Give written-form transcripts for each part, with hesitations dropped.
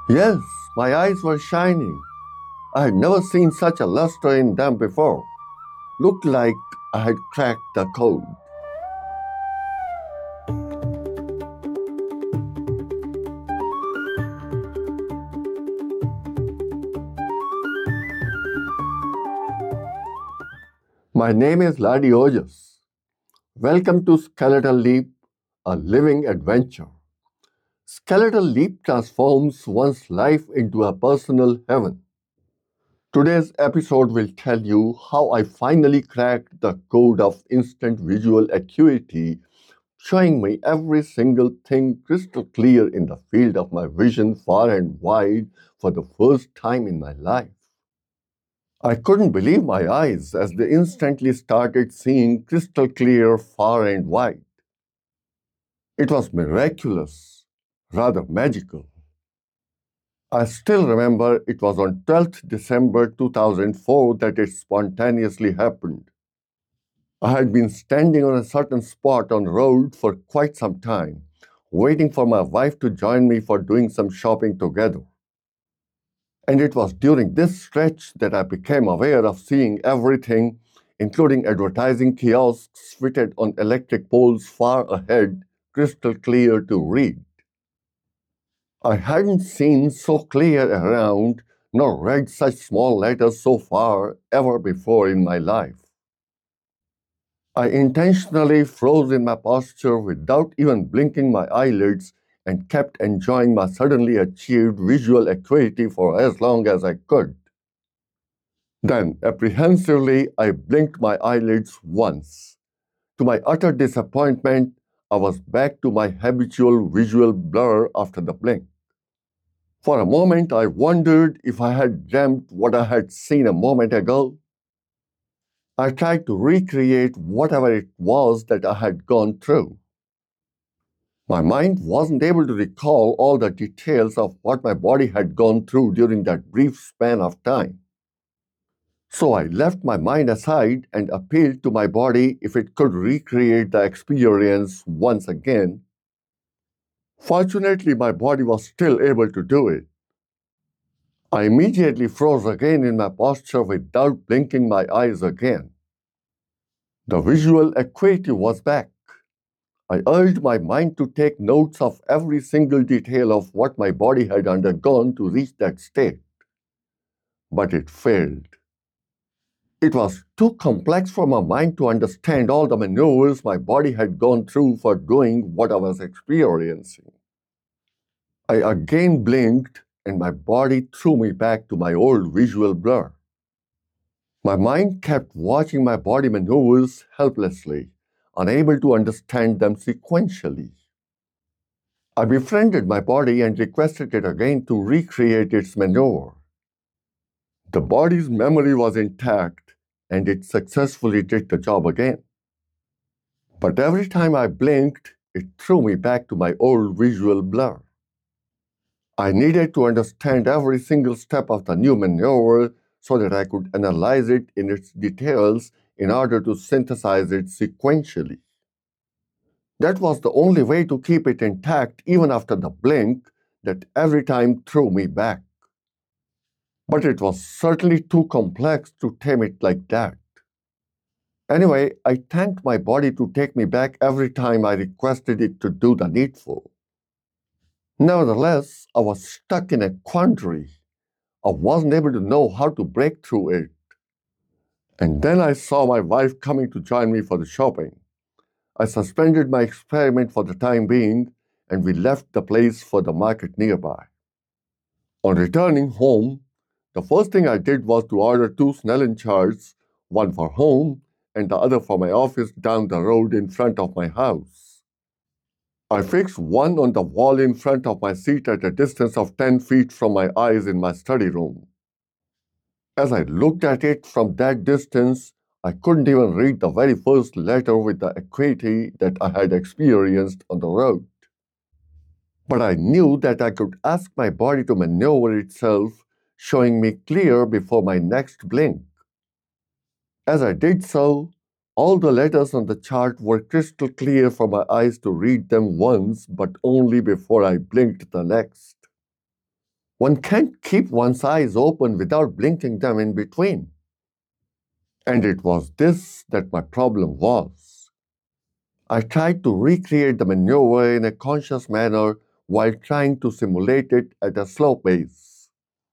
Yes, my eyes were shining. I had never seen such a luster in them before. Looked like I had cracked the code. My name is Ladi Ojas. Welcome to Skeletal Leap, a living adventure. Skeletal Leap transforms one's life into a personal heaven. Today's episode will tell you how I finally cracked the code of instant visual acuity, showing me every single thing crystal clear in the field of my vision far and wide for the first time in my life. I couldn't believe my eyes as they instantly started seeing crystal clear far and wide. It was miraculous, rather magical. I still remember it was on 12th December 2004 that it spontaneously happened. I had been standing on a certain spot on the road for quite some time, waiting for my wife to join me for doing some shopping together. And it was during this stretch that I became aware of seeing everything, including advertising kiosks fitted on electric poles far ahead, crystal clear to read. I hadn't seen so clear around nor read such small letters so far ever before in my life. I intentionally froze in my posture without even blinking my eyelids and kept enjoying my suddenly achieved visual acuity for as long as I could. Then, apprehensively, I blinked my eyelids once. To my utter disappointment, I was back to my habitual visual blur after the blink. For a moment, I wondered if I had dreamt what I had seen a moment ago. I tried to recreate whatever it was that I had gone through. My mind wasn't able to recall all the details of what my body had gone through during that brief span of time. So I left my mind aside and appealed to my body if it could recreate the experience once again. Fortunately, my body was still able to do it. I immediately froze again in my posture without blinking my eyes again. The visual acuity was back. I urged my mind to take notes of every single detail of what my body had undergone to reach that state. But it failed. It was too complex for my mind to understand all the maneuvers my body had gone through for doing what I was experiencing. I again blinked, and my body threw me back to my old visual blur. My mind kept watching my body maneuvers helplessly, unable to understand them sequentially. I befriended my body and requested it again to recreate its maneuver. The body's memory was intact, and it successfully did the job again. But every time I blinked, it threw me back to my old visual blur. I needed to understand every single step of the new maneuver so that I could analyze it in its details in order to synthesize it sequentially. That was the only way to keep it intact even after the blink that every time threw me back. But it was certainly too complex to tame it like that. Anyway, I thanked my body to take me back every time I requested it to do the needful. Nevertheless, I was stuck in a quandary. I wasn't able to know how to break through it. And then I saw my wife coming to join me for the shopping. I suspended my experiment for the time being, and we left the place for the market nearby. On returning home, the first thing I did was to order 2 Snellen charts, one for home and the other for my office down the road in front of my house. I fixed one on the wall in front of my seat at a distance of 10 feet from my eyes in my study room. As I looked at it from that distance, I couldn't even read the very first letter with the acuity that I had experienced on the road. But I knew that I could ask my body to maneuver itself, showing me clear before my next blink. As I did so, all the letters on the chart were crystal clear for my eyes to read them once, but only before I blinked the next. One can't keep one's eyes open without blinking them in between. And it was this that my problem was. I tried to recreate the maneuver in a conscious manner while trying to simulate it at a slow pace.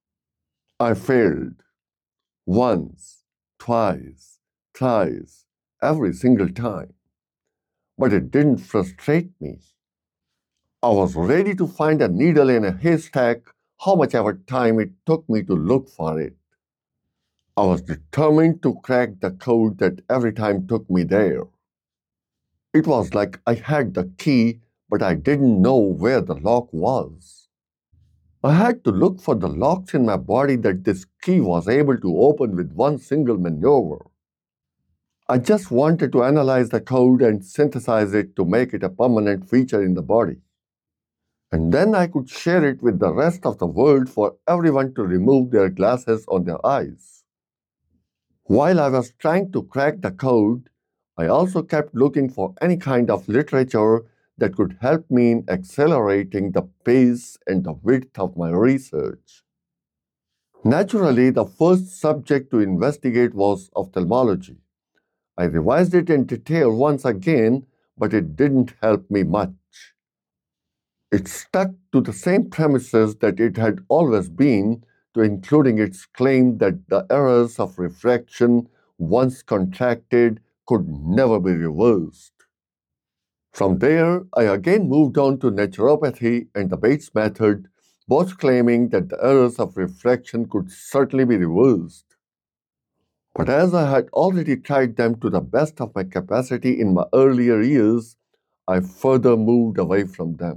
I failed once, twice, thrice, every single time. But it didn't frustrate me. I was ready to find a needle in a haystack, how much ever time it took me to look for it. I was determined to crack the code that every time took me there. It was like I had the key, but I didn't know where the lock was. I had to look for the locks in my body that this key was able to open with one single maneuver. I just wanted to analyze the code and synthesize it to make it a permanent feature in the body. And then I could share it with the rest of the world for everyone to remove their glasses on their eyes. While I was trying to crack the code, I also kept looking for any kind of literature that could help me in accelerating the pace and the width of my research. Naturally, the first subject to investigate was ophthalmology. I revised it in detail once again, but it didn't help me much. It stuck to the same premises that it had always been, to including its claim that the errors of refraction, once contracted, could never be reversed. From there, I again moved on to naturopathy and the Bates method, both claiming that the errors of refraction could certainly be reversed. But as I had already tried them to the best of my capacity in my earlier years, I further moved away from them.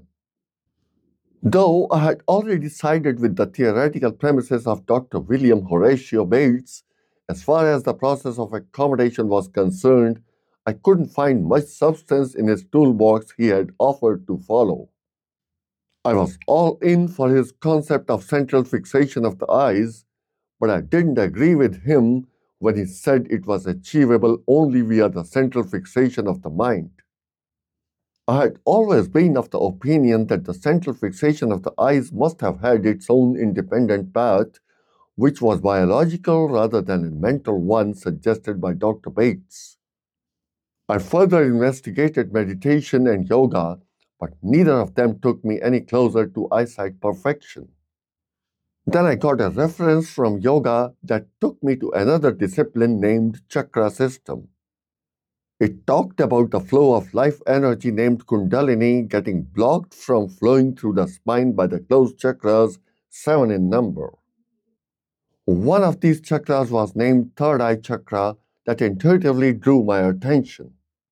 Though I had already sided with the theoretical premises of Dr. William Horatio Bates, as far as the process of accommodation was concerned, I couldn't find much substance in his toolbox he had offered to follow. I was all in for his concept of central fixation of the eyes, but I didn't agree with him when he said it was achievable only via the central fixation of the mind. I had always been of the opinion that the central fixation of the eyes must have had its own independent path, which was biological rather than a mental one suggested by Dr. Bates. I further investigated meditation and yoga, but neither of them took me any closer to eyesight perfection. Then I got a reference from yoga that took me to another discipline named chakra system. It talked about the flow of life energy named Kundalini getting blocked from flowing through the spine by the closed chakras, 7 in number. One of these chakras was named Third Eye Chakra that intuitively drew my attention.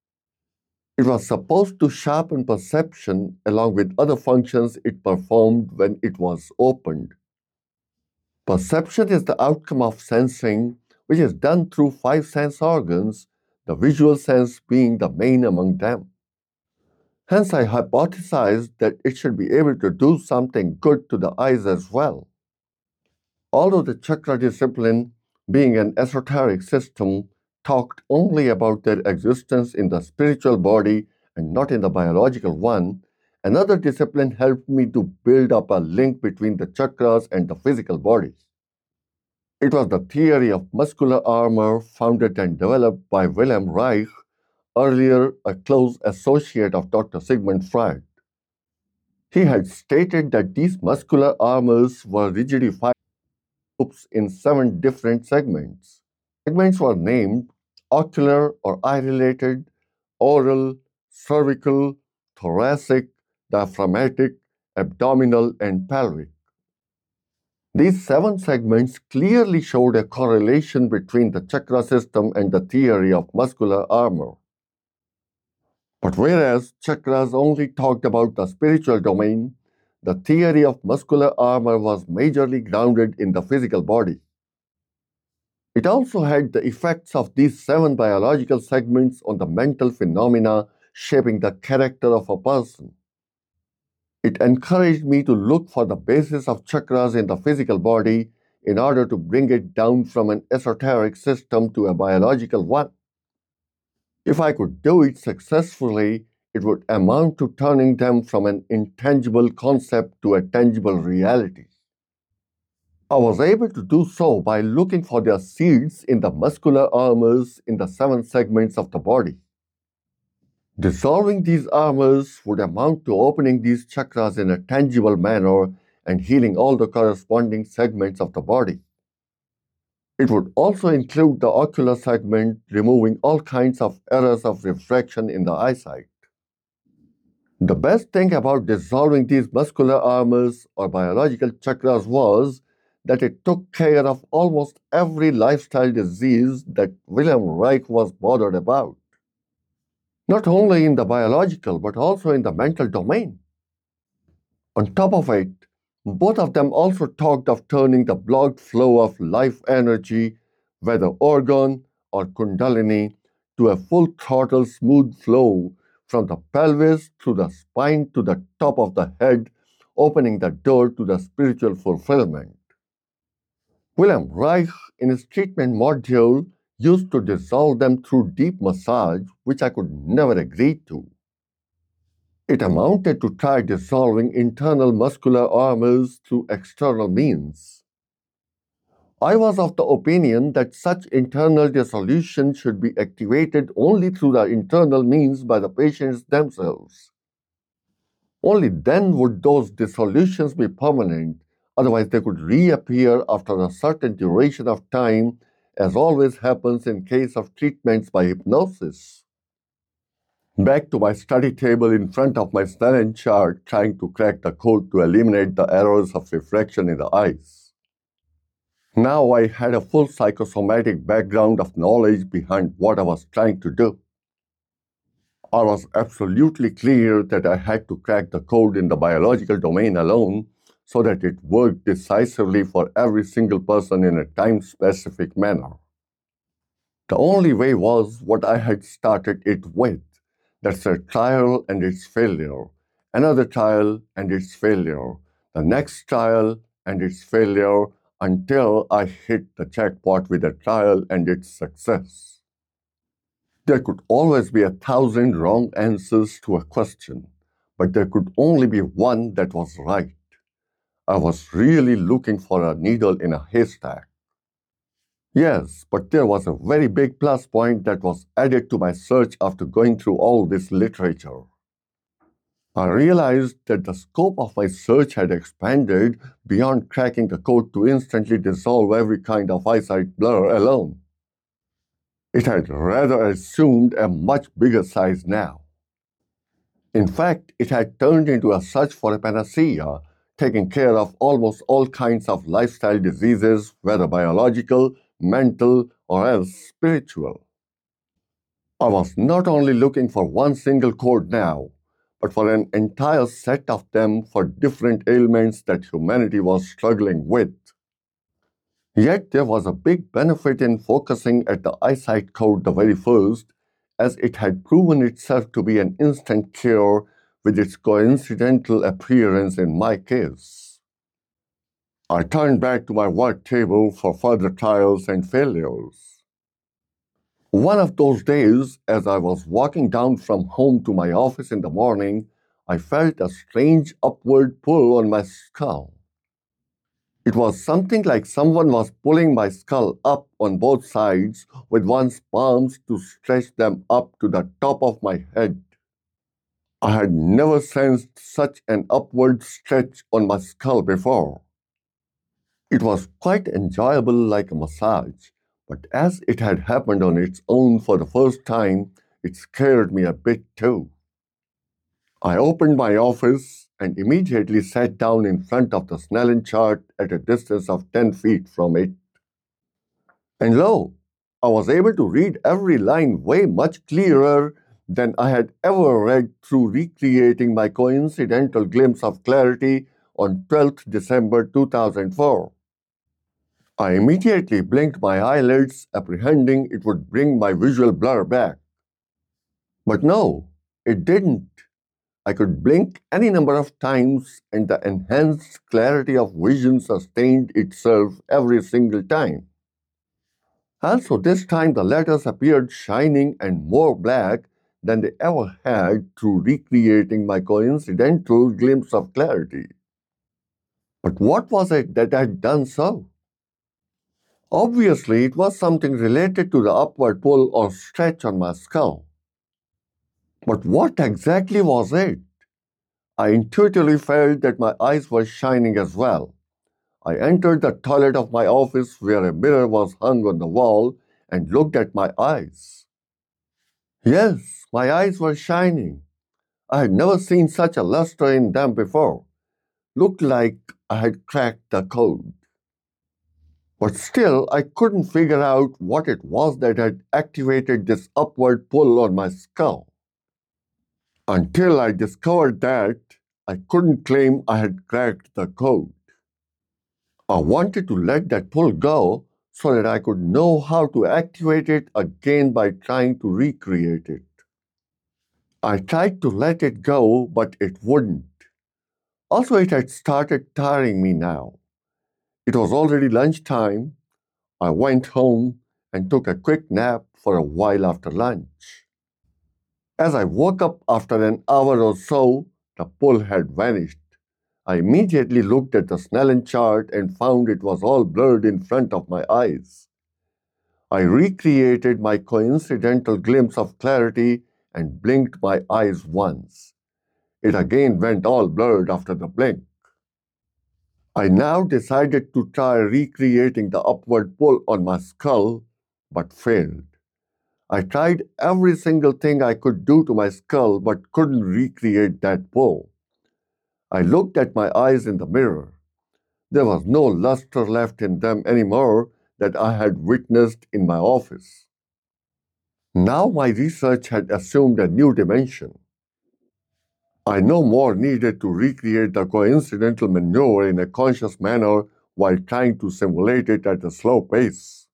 It was supposed to sharpen perception along with other functions it performed when it was opened. Perception is the outcome of sensing, which is done through 5 sense organs, the visual sense being the main among them. Hence, I hypothesized that it should be able to do something good to the eyes as well. Although the chakra discipline, being an esoteric system, talked only about their existence in the spiritual body and not in the biological one, another discipline helped me to build up a link between the chakras and the physical body. It was the theory of muscular armor founded and developed by Wilhelm Reich, earlier a close associate of Dr. Sigmund Freud. He had stated that these muscular armors were rigidified groups in 7 different segments. Segments were named ocular or eye-related, oral, cervical, thoracic, diaphragmatic, abdominal, and pelvic. These 7 segments clearly showed a correlation between the chakra system and the theory of muscular armor. But whereas chakras only talked about the spiritual domain, the theory of muscular armor was majorly grounded in the physical body. It also had the effects of these 7 biological segments on the mental phenomena shaping the character of a person. It encouraged me to look for the basis of chakras in the physical body in order to bring it down from an esoteric system to a biological one. If I could do it successfully, it would amount to turning them from an intangible concept to a tangible reality. I was able to do so by looking for their seeds in the muscular armors in the 7 segments of the body. Dissolving these armors would amount to opening these chakras in a tangible manner and healing all the corresponding segments of the body. It would also include the ocular segment, removing all kinds of errors of refraction in the eyesight. The best thing about dissolving these muscular armors or biological chakras was that it took care of almost every lifestyle disease that Wilhelm Reich was bothered about, not only in the biological but also in the mental domain. On top of it, both of them also talked of turning the blood flow of life energy, whether organ or kundalini, to a full throttle smooth flow from the pelvis through the spine to the top of the head, opening the door to the spiritual fulfillment. Wilhelm Reich, in his treatment module, used to dissolve them through deep massage, which I could never agree to. It amounted to try dissolving internal muscular armors through external means. I was of the opinion that such internal dissolution should be activated only through the internal means by the patients themselves. Only then would those dissolutions be permanent, otherwise, they could reappear after a certain duration of time, as always happens in case of treatments by hypnosis. Back to my study table in front of my Snellen chart, trying to crack the code to eliminate the errors of refraction in the eyes. Now I had a full psychosomatic background of knowledge behind what I was trying to do. I was absolutely clear that I had to crack the code in the biological domain alone so that it worked decisively for every single person in a time-specific manner. The only way was what I had started it with. That's a trial and its failure, another trial and its failure, the next trial and its failure, until I hit the jackpot with a trial and its success. There could always be 1,000 wrong answers to a question, but there could only be one that was right. I was really looking for a needle in a haystack. Yes, but there was a very big plus point that was added to my search after going through all this literature. I realized that the scope of my search had expanded beyond cracking the code to instantly dissolve every kind of eyesight blur alone. It had rather assumed a much bigger size now. In fact, it had turned into a search for a panacea, taking care of almost all kinds of lifestyle diseases, whether biological, mental, or else spiritual. I was not only looking for one single code now, but for an entire set of them for different ailments that humanity was struggling with. Yet there was a big benefit in focusing at the eyesight code the very first, as it had proven itself to be an instant cure with its coincidental appearance in my case. I turned back to my work table for further trials and failures. One of those days, as I was walking down from home to my office in the morning, I felt a strange upward pull on my skull. It was something like someone was pulling my skull up on both sides with one's palms to stretch them up to the top of my head. I had never sensed such an upward stretch on my skull before. It was quite enjoyable like a massage, but as it had happened on its own for the first time, it scared me a bit too. I opened my office and immediately sat down in front of the Snellen chart at a distance of 10 feet from it. And lo, I was able to read every line way much clearer than I had ever read through recreating my coincidental glimpse of clarity on 12th December 2004. I immediately blinked my eyelids, apprehending it would bring my visual blur back. But no, it didn't. I could blink any number of times, and the enhanced clarity of vision sustained itself every single time. Also, this time the letters appeared shining and more black than they ever had through recreating my coincidental glimpse of clarity. But what was it that had done so? Obviously, it was something related to the upward pull or stretch on my skull. But what exactly was it? I intuitively felt that my eyes were shining as well. I entered the toilet of my office where a mirror was hung on the wall and looked at my eyes. Yes, my eyes were shining. I had never seen such a luster in them before. Looked like I had cracked the code. But still, I couldn't figure out what it was that had activated this upward pull on my skull. Until I discovered that I couldn't claim I had cracked the code. I wanted to let that pull go so that I could know how to activate it again by trying to recreate it. I tried to let it go, but it wouldn't. Also, it had started tiring me now. It was already lunchtime. I went home and took a quick nap for a while after lunch. As I woke up after an hour or so, the pull had vanished. I immediately looked at the Snellen chart and found it was all blurred in front of my eyes. I recreated my coincidental glimpse of clarity and blinked my eyes once. It again went all blurred after the blink. I now decided to try recreating the upward pull on my skull, but failed. I tried every single thing I could do to my skull, but couldn't recreate that pull. I looked at my eyes in the mirror. There was no luster left in them anymore that I had witnessed in my office. Now my research had assumed a new dimension. I no more needed to recreate the coincidental maneuver in a conscious manner while trying to simulate it at a slow pace.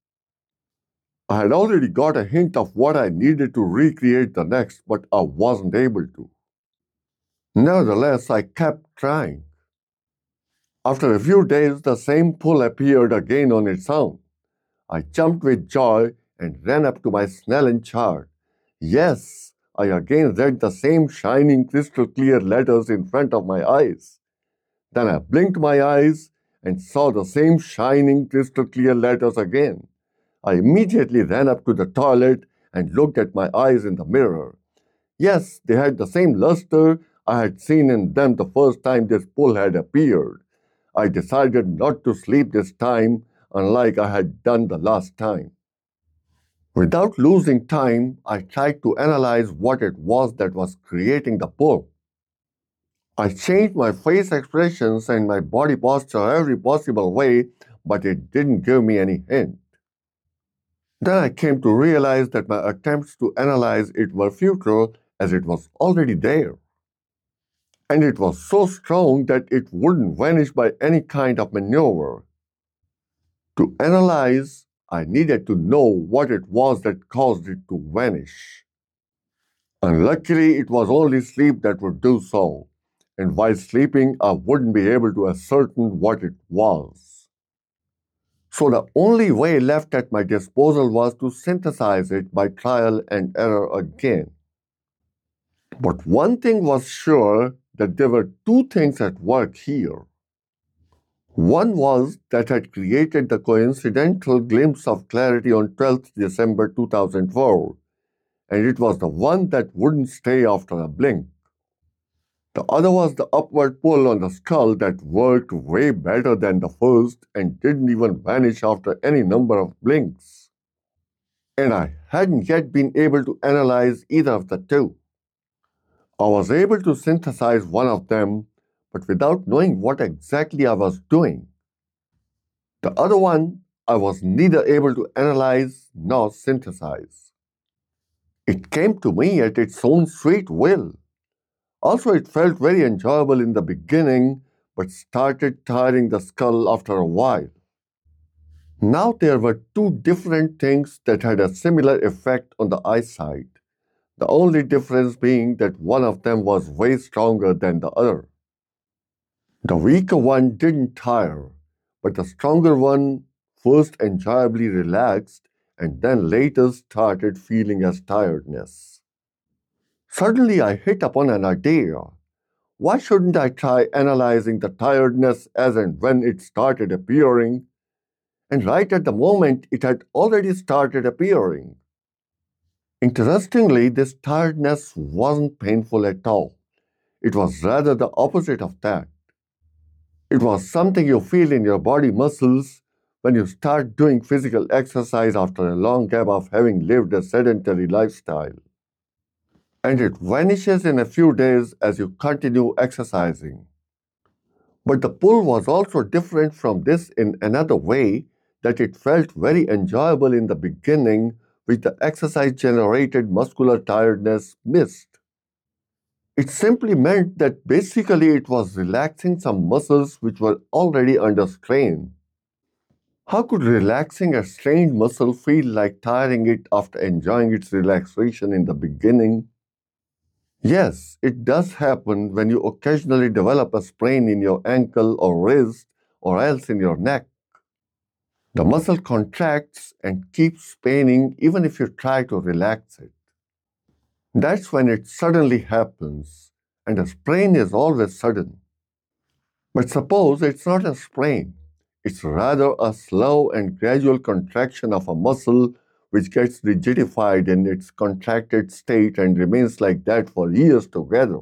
I had already got a hint of what I needed to recreate the next, but I wasn't able to. Nevertheless, I kept trying. After a few days, the same pull appeared again on its own. I jumped with joy and ran up to my Snellen chart. Yes, I again read the same shining crystal clear letters in front of my eyes. Then I blinked my eyes and saw the same shining crystal clear letters again. I immediately ran up to the toilet and looked at my eyes in the mirror. Yes, they had the same luster I had seen in them the first time this pull had appeared. I decided not to sleep this time, unlike I had done the last time. Without losing time, I tried to analyze what it was that was creating the pull. I changed my face expressions and my body posture every possible way, but it didn't give me any hint. Then I came to realize that my attempts to analyze it were futile as it was already there. And it was so strong that it wouldn't vanish by any kind of maneuver. To analyze, I needed to know what it was that caused it to vanish. Unluckily, it was only sleep that would do so, and while sleeping, I wouldn't be able to ascertain what it was. So the only way left at my disposal was to synthesize it by trial and error again. But one thing was sure, that there were two things at work here. One was that had created the coincidental glimpse of clarity on 12th December 2004, and it was the one that wouldn't stay after a blink. The other was the upward pull on the skull that worked way better than the first and didn't even vanish after any number of blinks. And I hadn't yet been able to analyze either of the two. I was able to synthesize one of them, but without knowing what exactly I was doing. The other one, I was neither able to analyze nor synthesize. It came to me at its own sweet will. Also, it felt very enjoyable in the beginning, but started tiring the skull after a while. Now there were two different things that had a similar effect on the eyesight, the only difference being that one of them was way stronger than the other. The weaker one didn't tire, but the stronger one first enjoyably relaxed and then later started feeling as tiredness. Suddenly I hit upon an idea. Why shouldn't I try analyzing the tiredness as and when it started appearing? And right at the moment, it had already started appearing. Interestingly, this tiredness wasn't painful at all. It was rather the opposite of that. It was something you feel in your body muscles when you start doing physical exercise after a long gap of having lived a sedentary lifestyle. And it vanishes in a few days as you continue exercising. But the pull was also different from this in another way, that it felt very enjoyable in the beginning, which the exercise generated muscular tiredness missed. It simply meant that basically it was relaxing some muscles which were already under strain. How could relaxing a strained muscle feel like tiring it after enjoying its relaxation in the beginning? Yes, it does happen when you occasionally develop a sprain in your ankle or wrist or else in your neck. The muscle contracts and keeps paining even if you try to relax it. That's when it suddenly happens, and a sprain is always sudden. But suppose it's not a sprain, it's rather a slow and gradual contraction of a muscle which gets rigidified in its contracted state and remains like that for years together.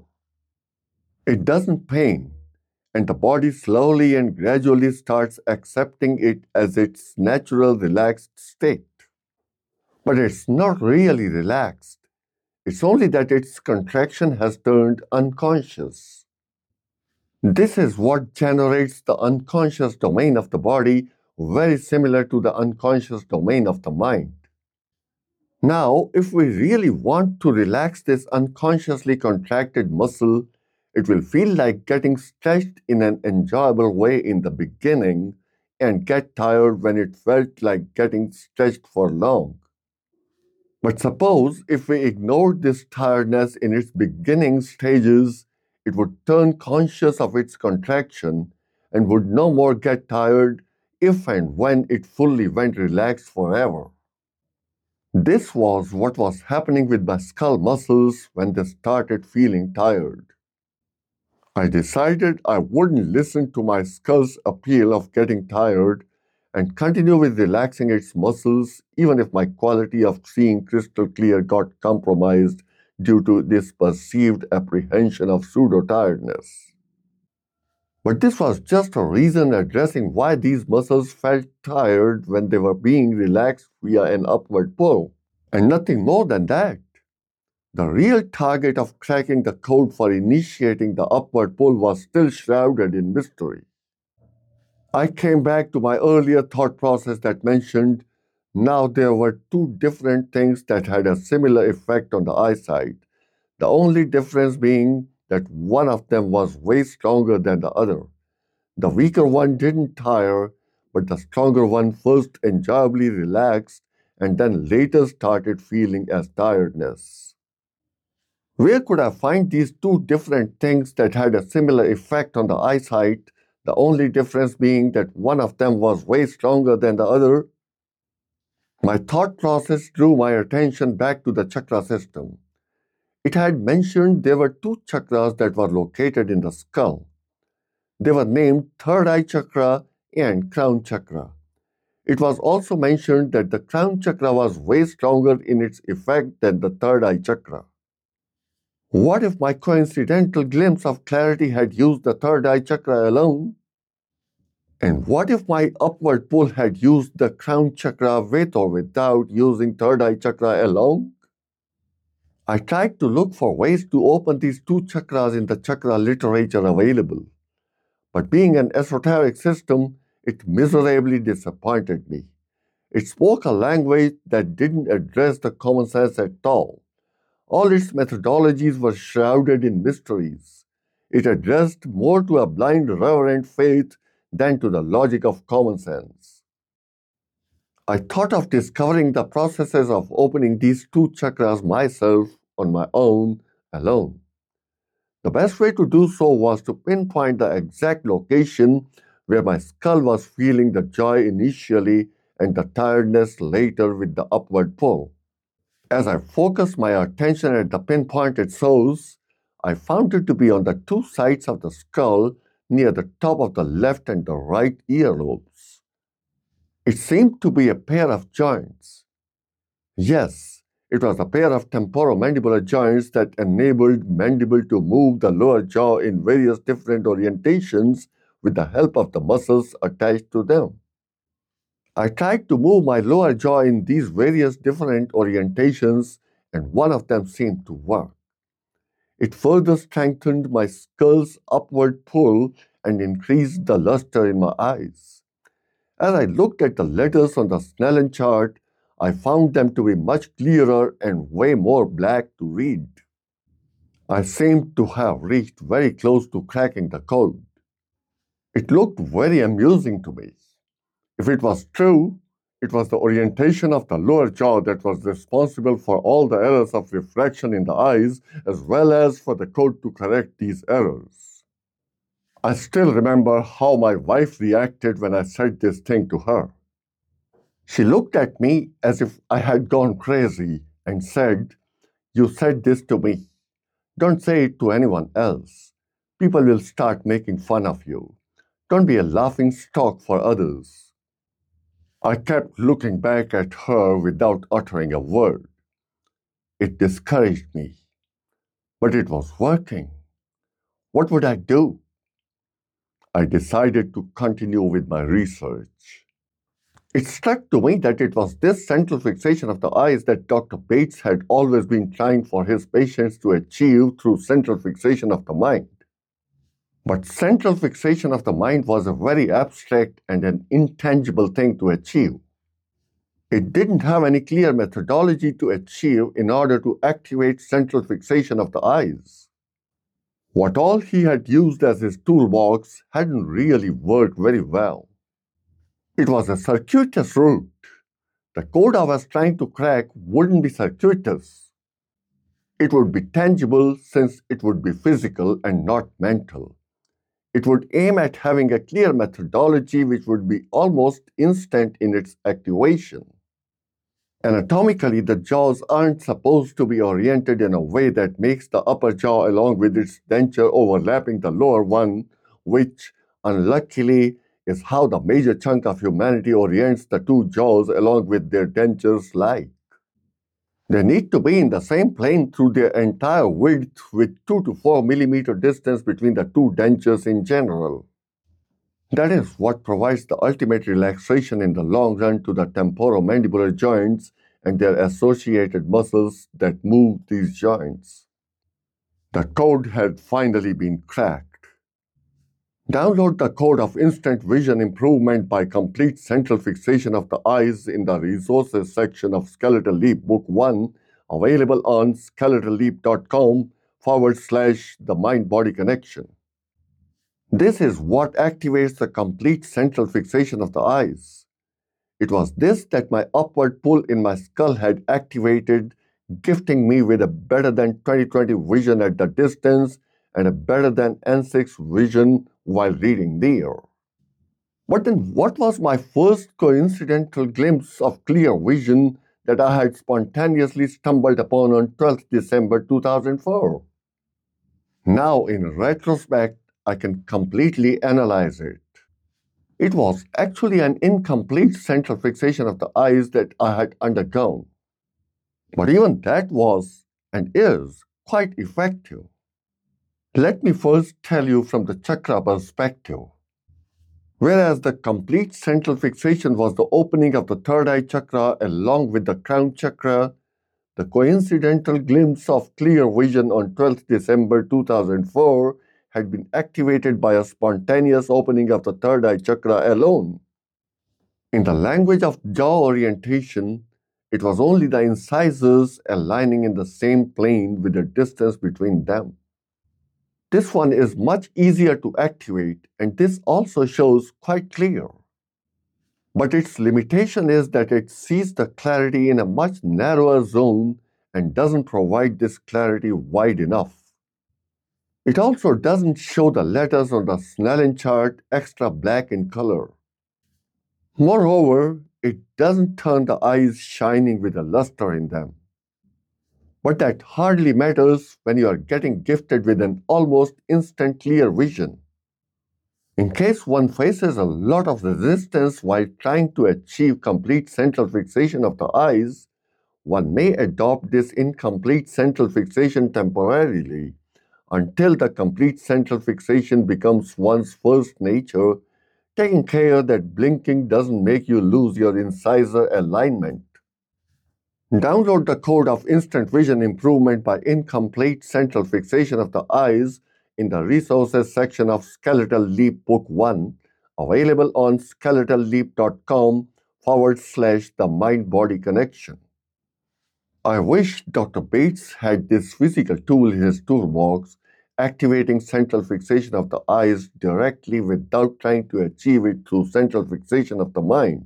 It doesn't pain, and the body slowly and gradually starts accepting it as its natural relaxed state. But it's not really relaxed. It's only that its contraction has turned unconscious. This is what generates the unconscious domain of the body, very similar to the unconscious domain of the mind. Now, if we really want to relax this unconsciously contracted muscle, it will feel like getting stretched in an enjoyable way in the beginning and get tired when it felt like getting stretched for long. But suppose if we ignored this tiredness in its beginning stages, it would turn conscious of its contraction and would no more get tired if and when it fully went relaxed forever. This was what was happening with my skull muscles when they started feeling tired. I decided I wouldn't listen to my skull's appeal of getting tired and continue with relaxing its muscles, even if my quality of seeing crystal clear got compromised due to this perceived apprehension of pseudo tiredness. But this was just a reason addressing why these muscles felt tired when they were being relaxed via an upward pull, and nothing more than that. The real target of cracking the code for initiating the upward pull was still shrouded in mystery. I came back to my earlier thought process that mentioned now there were two different things that had a similar effect on the eyesight, the only difference being that one of them was way stronger than the other. The weaker one didn't tire, but the stronger one first enjoyably relaxed and then later started feeling as tiredness. Where could I find these two different things that had a similar effect on the eyesight, the only difference being that one of them was way stronger than the other? My thought process drew my attention back to the chakra system. It had mentioned there were two chakras that were located in the skull. They were named third eye chakra and crown chakra. It was also mentioned that the crown chakra was way stronger in its effect than the third eye chakra. What if my coincidental glimpse of clarity had used the third eye chakra alone? And what if my upward pull had used the crown chakra with or without using third eye chakra alone? I tried to look for ways to open these two chakras in the chakra literature available. But being an esoteric system, it miserably disappointed me. It spoke a language that didn't address the common sense at all. All its methodologies were shrouded in mysteries. It addressed more to a blind reverent faith than to the logic of common sense. I thought of discovering the processes of opening these two chakras myself on my own, alone. The best way to do so was to pinpoint the exact location where my skull was feeling the joy initially and the tiredness later with the upward pull. As I focused my attention at the pinpointed source, I found it to be on the two sides of the skull near the top of the left and the right earlobes. It seemed to be a pair of joints. Yes, it was a pair of temporomandibular joints that enabled mandible to move the lower jaw in various different orientations with the help of the muscles attached to them. I tried to move my lower jaw in these various different orientations, and one of them seemed to work. It further strengthened my skull's upward pull and increased the luster in my eyes. As I looked at the letters on the Snellen chart, I found them to be much clearer and way more black to read. I seemed to have reached very close to cracking the code. It looked very amusing to me. If it was true, it was the orientation of the lower jaw that was responsible for all the errors of refraction in the eyes, as well as for the code to correct these errors. I still remember how my wife reacted when I said this thing to her. She looked at me as if I had gone crazy and said, "You said this to me. Don't say it to anyone else. People will start making fun of you. Don't be a laughing stock for others." I kept looking back at her without uttering a word. It discouraged me. But it was working. What would I do? I decided to continue with my research. It struck to me that it was this central fixation of the eyes that Dr. Bates had always been trying for his patients to achieve through central fixation of the mind. But central fixation of the mind was a very abstract and an intangible thing to achieve. It didn't have any clear methodology to achieve in order to activate central fixation of the eyes. What all he had used as his toolbox hadn't really worked very well. It was a circuitous route. The code I was trying to crack wouldn't be circuitous. It would be tangible since it would be physical and not mental. It would aim at having a clear methodology which would be almost instant in its activation. Anatomically, the jaws aren't supposed to be oriented in a way that makes the upper jaw along with its denture overlapping the lower one, which, unluckily, is how the major chunk of humanity orients the two jaws along with their dentures like. They need to be in the same plane through their entire width with 2 to 4 millimeter distance between the two dentures in general. That is what provides the ultimate relaxation in the long run to the temporomandibular joints and their associated muscles that move these joints. The code had finally been cracked. Download the code of instant vision improvement by complete central fixation of the eyes in the resources section of Skeletal Leap Book 1, available on skeletalleap.com/the mind-body connection. This is what activates the complete central fixation of the eyes. It was this that my upward pull in my skull had activated, gifting me with a better than 20/20 vision at the distance and a better than N6 vision while reading near. But then what was my first coincidental glimpse of clear vision that I had spontaneously stumbled upon on 12th December 2004? Now, in retrospect, I can completely analyze it. It was actually an incomplete central fixation of the eyes that I had undergone. But even that was, and is, quite effective. Let me first tell you from the chakra perspective. Whereas the complete central fixation was the opening of the third eye chakra along with the crown chakra, the coincidental glimpse of clear vision on 12th December 2004 had been activated by a spontaneous opening of the third eye chakra alone. In the language of jaw orientation, it was only the incisors aligning in the same plane with the distance between them. This one is much easier to activate, and this also shows quite clear. But its limitation is that it sees the clarity in a much narrower zone and doesn't provide this clarity wide enough. It also doesn't show the letters on the Snellen chart extra black in color. Moreover, it doesn't turn the eyes shining with a luster in them. But that hardly matters when you are getting gifted with an almost instant clear vision. In case one faces a lot of resistance while trying to achieve complete central fixation of the eyes, one may adopt this incomplete central fixation temporarily until the complete central fixation becomes one's first nature, taking care that blinking doesn't make you lose your incisor alignment. Download the code of instant vision improvement by incomplete central fixation of the eyes in the resources section of Skeletal Leap Book 1, available on skeletalleap.com/the mind-body connection. I wish Dr. Bates had this physical tool in his toolbox, activating central fixation of the eyes directly without trying to achieve it through central fixation of the mind.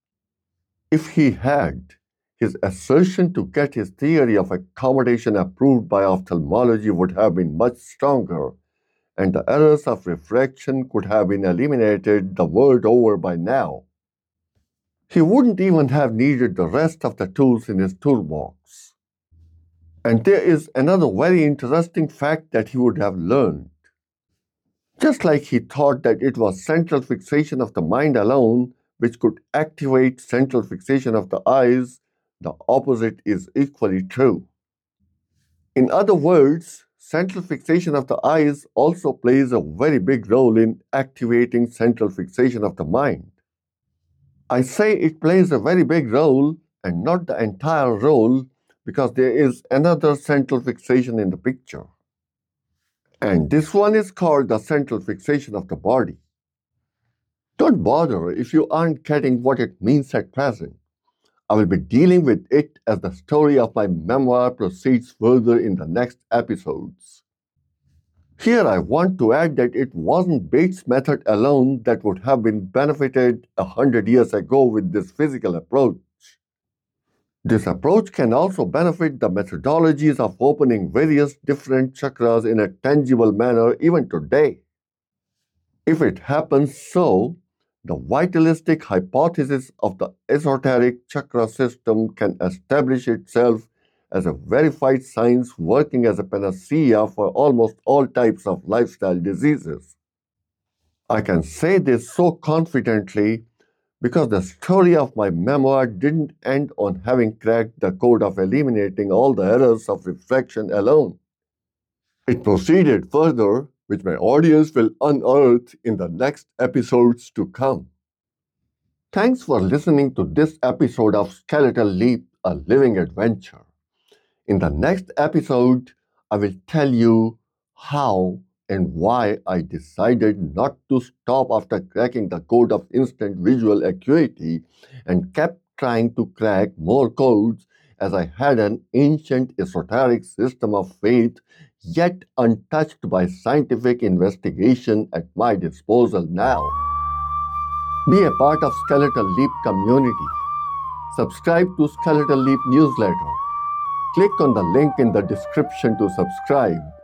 If he had, his assertion to get his theory of accommodation approved by ophthalmology would have been much stronger, and the errors of refraction could have been eliminated the world over by now. He wouldn't even have needed the rest of the tools in his toolbox. And there is another very interesting fact that he would have learned. Just like he thought that it was central fixation of the mind alone which could activate central fixation of the eyes, the opposite is equally true. In other words, central fixation of the eyes also plays a very big role in activating central fixation of the mind. I say it plays a very big role and not the entire role because there is another central fixation in the picture. And this one is called the central fixation of the body. Don't bother if you aren't getting what it means at present. I will be dealing with it as the story of my memoir proceeds further in the next episodes. Here I want to add that it wasn't Bates' method alone that would have been benefited 100 years ago with this physical approach. This approach can also benefit the methodologies of opening various different chakras in a tangible manner even today. If it happens so, the vitalistic hypothesis of the esoteric chakra system can establish itself as a verified science working as a panacea for almost all types of lifestyle diseases. I can say this so confidently because the story of my memoir didn't end on having cracked the code of eliminating all the errors of refraction alone. It proceeded further, which my audience will unearth in the next episodes to come. Thanks for listening to this episode of Skeletal Leap, a living adventure. In the next episode, I will tell you how and why I decided not to stop after cracking the code of instant visual acuity and kept trying to crack more codes as I had an ancient esoteric system of faith yet untouched by scientific investigation at my disposal now. Be a part of Skeletal Leap community. Subscribe to Skeletal Leap newsletter. Click on the link in the description to subscribe.